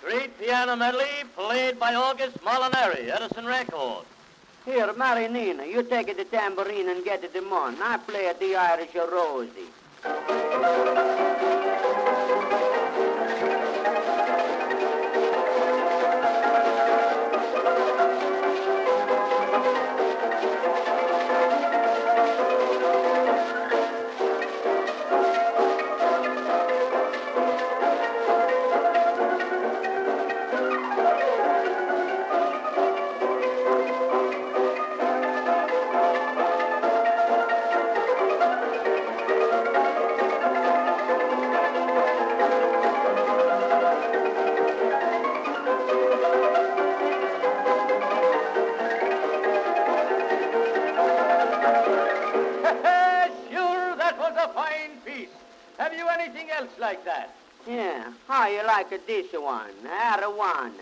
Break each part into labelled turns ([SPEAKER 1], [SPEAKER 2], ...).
[SPEAKER 1] Street piano medley played by August Molinari, Edison Records.
[SPEAKER 2] Here, Marinina, you take the tambourine and get the mon. I play at the Irish Rosie.
[SPEAKER 1] Have you anything else like that?
[SPEAKER 2] Yeah. How you like this one? Arowana.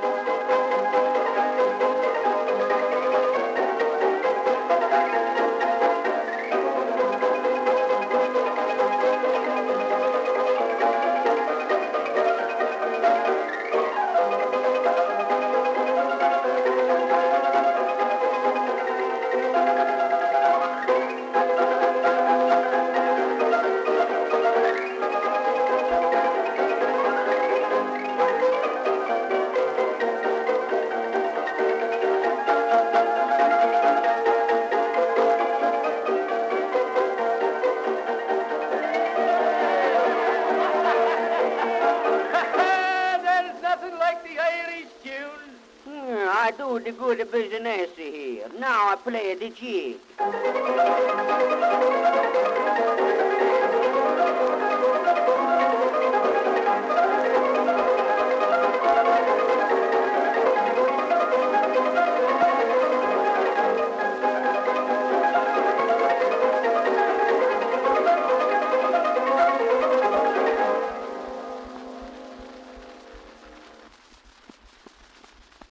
[SPEAKER 2] I do the good business here. Now I play the jig.